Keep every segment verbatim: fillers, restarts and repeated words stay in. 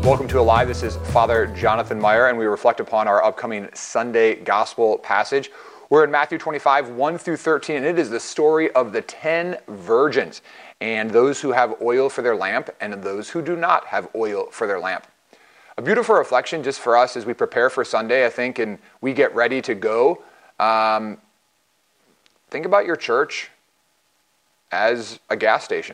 Welcome to Alive. This is Father Jonathan Meyer, and we reflect upon our upcoming Sunday Gospel passage. We're in Matthew twenty-five, one through thirteen, and it is the story of the ten virgins, and those who have oil for their lamp, and those who do not have oil for their lamp. A beautiful reflection just for us as we prepare for Sunday, I think, and we get ready to go. Um, think about your church as a gas station.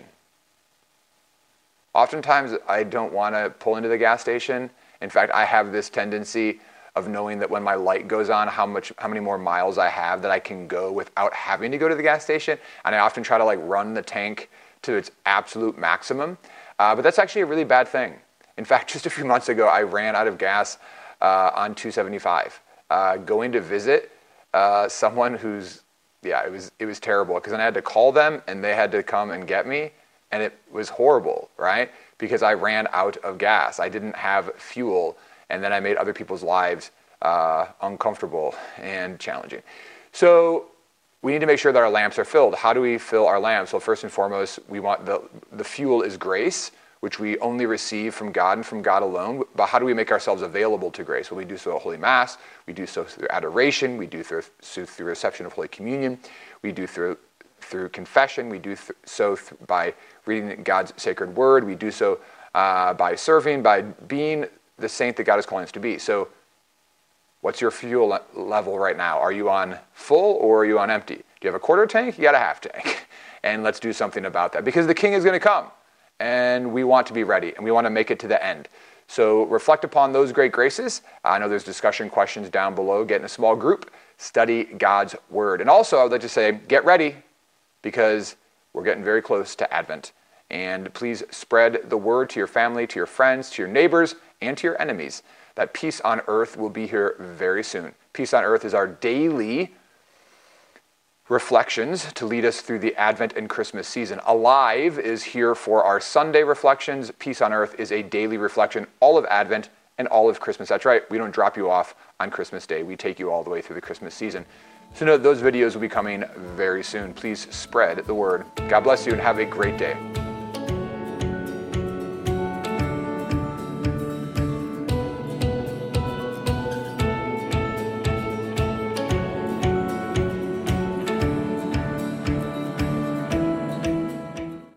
Oftentimes, I don't want to pull into the gas station. In fact, I have this tendency of knowing that when my light goes on, how much, how many more miles I have that I can go without having to go to the gas station. And I often try to like run the tank to its absolute maximum. Uh, but that's actually a really bad thing. In fact, just a few months ago, I ran out of gas uh, on two seventy-five, uh, going to visit uh, someone who's, yeah, it was it was terrible because then I had to call them and they had to come and get me. And it was horrible, right? Because I ran out of gas. I didn't have fuel. And then I made other people's lives uh, uncomfortable and challenging. So we need to make sure that our lamps are filled. How do we fill our lamps? Well, first and foremost, we want the, the fuel is grace, which we only receive from God and from God alone. But how do we make ourselves available to grace? Well, we do so at Holy Mass. We do so through adoration. We do through, through reception of Holy Communion. We do through through confession. We do th- so th- by reading God's sacred word. We do so uh, by serving, by being the saint that God is calling us to be. So what's your fuel le- level right now? Are you on full or are you on empty? Do you have a quarter tank? You got a half tank. And let's do something about that because the King is going to come and we want to be ready and we want to make it to the end. So reflect upon those great graces. I know there's discussion questions down below. Get in a small group. Study God's word. And also I would like to say, get ready, because we're getting very close to Advent. And please spread the word to your family, to your friends, to your neighbors, and to your enemies, that peace on earth will be here very soon. Peace on earth is our daily reflections to lead us through the Advent and Christmas season. Alive is here for our Sunday reflections. Peace on earth is a daily reflection, all of Advent and all of Christmas. That's right, we don't drop you off on Christmas Day. We take you all the way through the Christmas season. So know those videos will be coming very soon. Please spread the word. God bless you and have a great day.